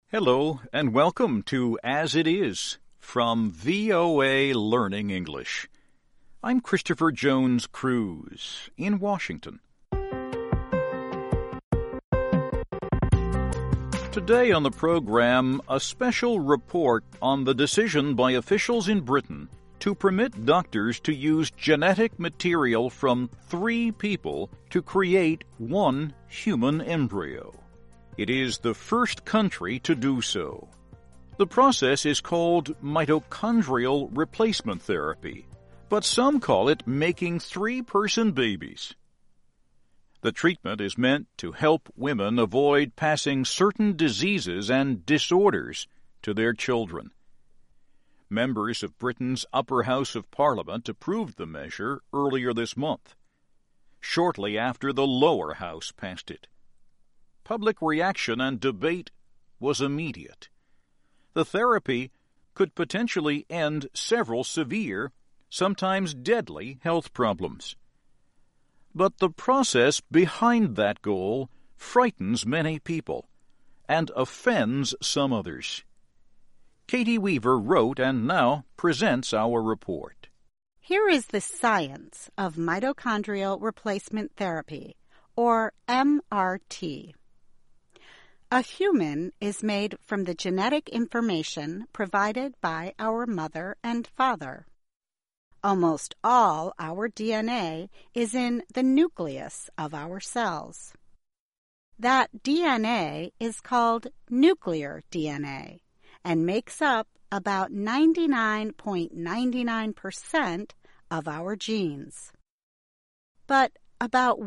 Hello, and welcome to As It Is from VOA Learning English. I'm Christopher Jones Cruz in Washington. Today on the program, a special report on the decision by officials in Britain to permit doctors to use genetic material from 3 people to create 1 human embryo. It is the first country to do so. The process is called mitochondrial replacement therapy, but some call it making 3-person babies. The treatment is meant to help women avoid passing certain diseases and disorders to their children. Members of Britain's Upper House of Parliament approved the measure earlier this month, shortly after the Lower House passed it. Public reaction and debate was immediate. The therapy could potentially end several severe, sometimes deadly, health problems. But the process behind that goal frightens many people and offends some others. Katie Weaver wrote and now presents our report. Here is the science of mitochondrial replacement therapy, or MRT. A human is made from the genetic information provided by our mother and father. Almost all our DNA is in the nucleus of our cells. That DNA is called nuclear DNA and makes up about 99.99% of our genes. But about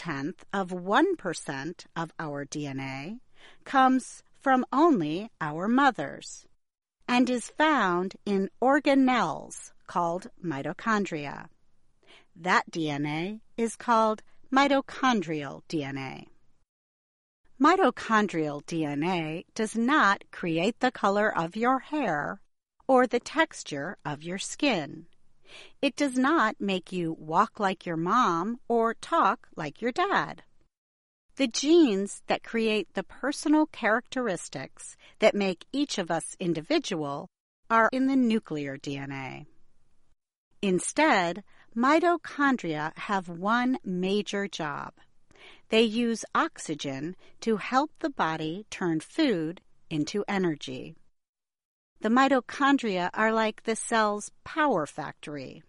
0.1% of our DNA comes from only our mothers and is found in organelles called mitochondria. That DNA is called mitochondrial DNA. Mitochondrial DNA does not create the color of your hair or the texture of your skin. It does not make you walk like your mom or talk like your dad. The genes that create the personal characteristics that make each of us individual are in the nuclear DNA. Instead, mitochondria have one major job. They use oxygen to help the body turn food into energy. The mitochondria are like the cell's power factory.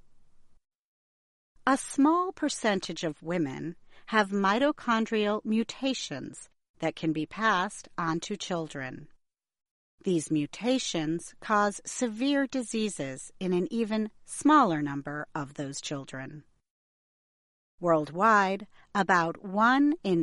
A small percentage of women have mitochondrial mutations that can be passed on to children. These mutations cause severe diseases in an even smaller number of those children. Worldwide, about 1 in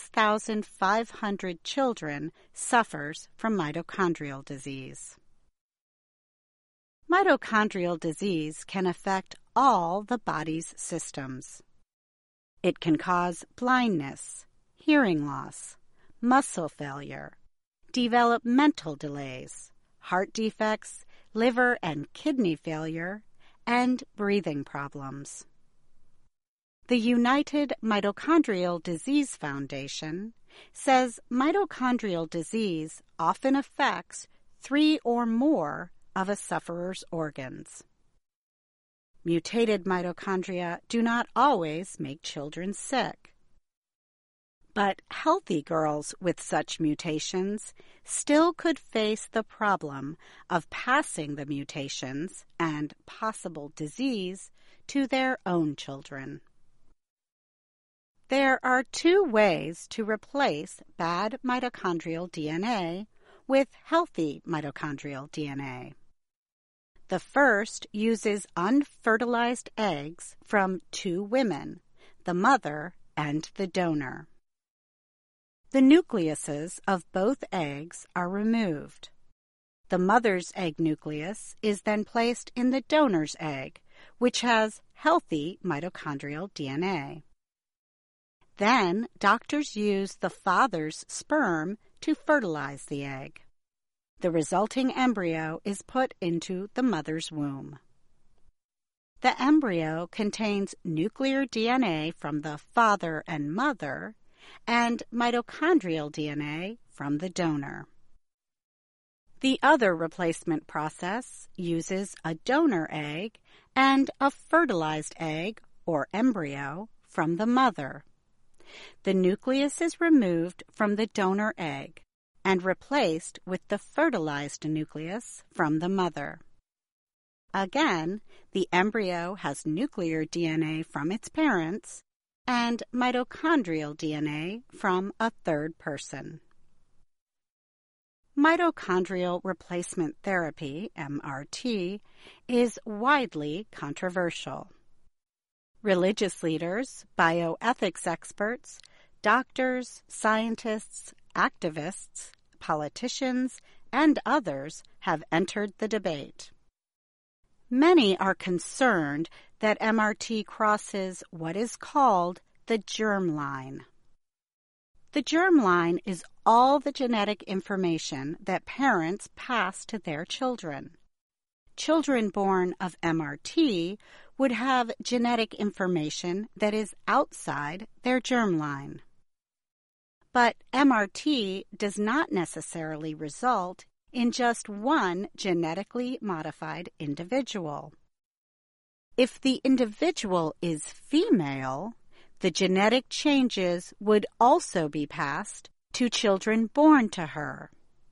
6,500 children suffers from mitochondrial disease. Mitochondrial disease can affect all the body's systems. It can cause blindness, hearing loss, muscle failure, developmental delays, heart defects, liver and kidney failure, and breathing problems. The United Mitochondrial Disease Foundation says mitochondrial disease often affects 3 or more of a sufferer's organs. Mutated mitochondria do not always make children sick. But healthy girls with such mutations still could face the problem of passing the mutations and possible disease to their own children. There are 2 ways to replace bad mitochondrial DNA with healthy mitochondrial DNA. The first uses unfertilized eggs from 2 women, the mother and the donor. The nucleuses of both eggs are removed. The mother's egg nucleus is then placed in the donor's egg, which has healthy mitochondrial DNA. Then doctors use the father's sperm to fertilize the egg. The resulting embryo is put into the mother's womb. The embryo contains nuclear DNA from the father and mother and mitochondrial DNA from the donor. The other replacement process uses a donor egg and a fertilized egg, or embryo, from the mother. The nucleus is removed from the donor egg and replaced with the fertilized nucleus from the mother. Again, the embryo has nuclear DNA from its parents and mitochondrial DNA from a third person. Mitochondrial replacement therapy, MRT, is widely controversial. Religious leaders, bioethics experts, doctors, scientists, activists, politicians, and others have entered the debate. Many are concerned that MRT crosses what is called the germline. The germline is all the genetic information that parents pass to their children. Children born of MRT would have genetic information that is outside their germline. But MRT does not necessarily result in just one genetically modified individual. If the individual is female, the genetic changes would also be passed to children born to her.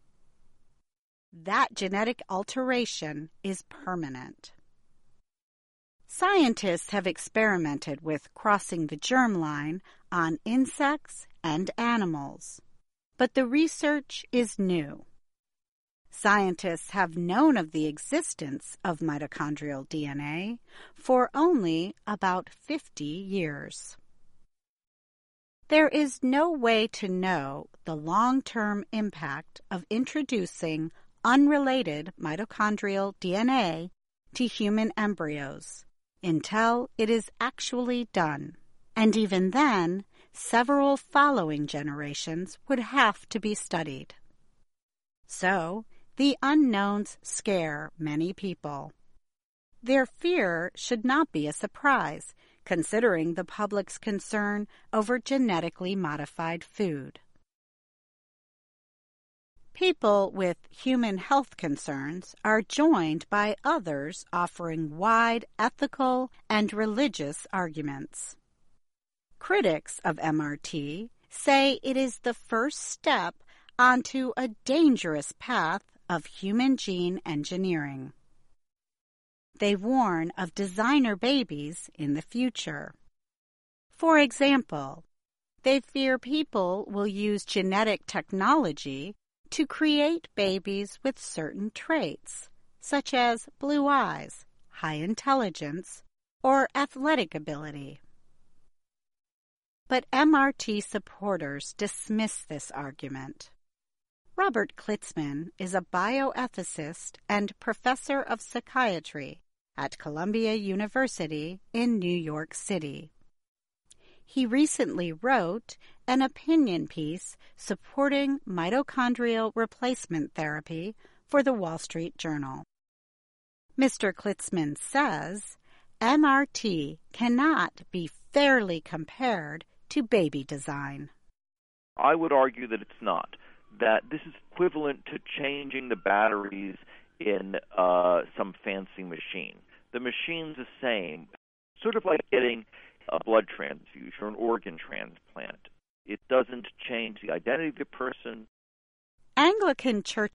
That genetic alteration is permanent. Scientists have experimented with crossing the germline on insects and animals, but the research is new. Scientists have known of the existence of mitochondrial DNA for only about 50 years. There is no way to know the long-term impact of introducing unrelated mitochondrial DNA to human embryos until it is actually done, and even then, several following generations would have to be studied. So, the unknowns scare many people. Their fear should not be a surprise, considering the public's concern over genetically modified food. People with human health concerns are joined by others offering wide ethical and religious arguments. Critics of MRT say it is the first step onto a dangerous path of human gene engineering. They warn of designer babies in the future. For example, they fear people will use genetic technology to create babies with certain traits, such as blue eyes, high intelligence, or athletic ability. But MRT supporters dismiss this argument. Robert Klitzman is a bioethicist and professor of psychiatry at Columbia University in New York City. He recently wrote an opinion piece supporting mitochondrial replacement therapy for the Wall Street Journal. Mr. Klitzman says MRT cannot be fairly compared to baby design. I would argue that it's not. That this is equivalent to changing the batteries in some fancy machine. The machine's the same, sort of like getting a blood transfusion or an organ transplant. It doesn't change the identity of the person. Anglican Church